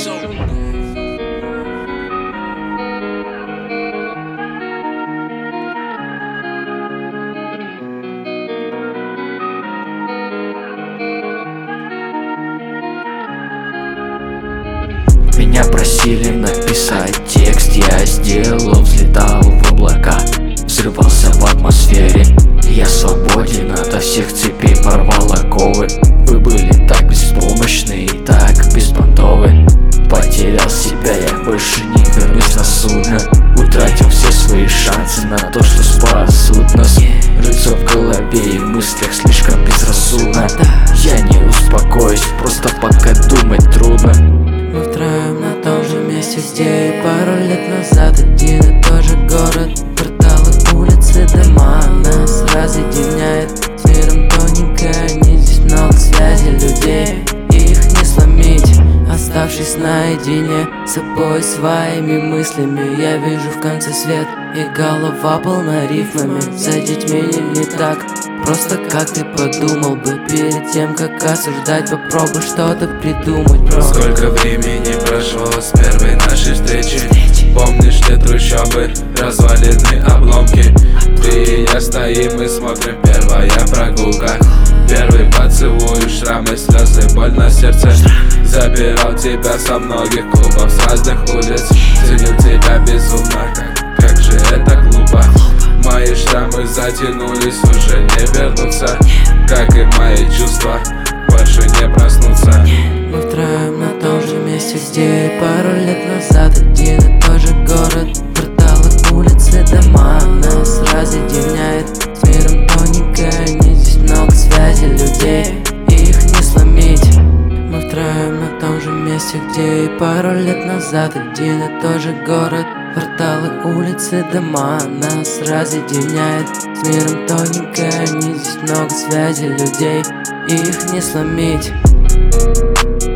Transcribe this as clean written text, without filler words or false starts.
Меня просили написать текст, я сделал, взлетал в облака, взрывался в атмосфере. Я свободен ото всех цепей, порвал оковы. Вы были так беспомощны и так беспонтовы. Потерял себя, я больше не вернусь на судно. Утратил все свои шансы на то, что спасут нас. Рыться в голове и в мыслях слишком безрассудно. Я не успокоюсь, просто пока думать трудно. Мы втроем на том же месте, где и пару лет назад. Один и тот же город, кварталы, улицы, дома. Нас разъединяет с миром тоненькая нить. Здесь много связей людей, и их не сломить. Оставшись наедине с собой, своими мыслями, я вижу в конце свет, и голова полна рифмами. За детьми не так просто, как ты подумал бы. Перед тем, как осуждать, попробуй что-то придумать, бро. Сколько времени прошло с первой нашей встречи? Помнишь ли трущобы, развалины, обломки? Ты и я стоим и смотрим, первая прогулка. Первый поцелуй, шрамы, слезы, боль на сердце. Забирал тебя со многих клубов, с разных улиц. Ценил тебя безумно, как же это глупо. Мои шрамы затянулись, уже не вернутся. Как и мои чувства, больше не проснутся. Мы втроем на том же месте, где и пару лет назад. Один и тот же город, кварталы, улицы, дома. Нас разъединяет с миром тоненькая нить. Здесь много связей людей, и их не сломить. Мы втроем на том же месте, где и пару лет назад. Один и тот же город, кварталы, улицы, дома. Нас разъединяет с миром тоненькая нить. Здесь много связей людей, и их не сломить.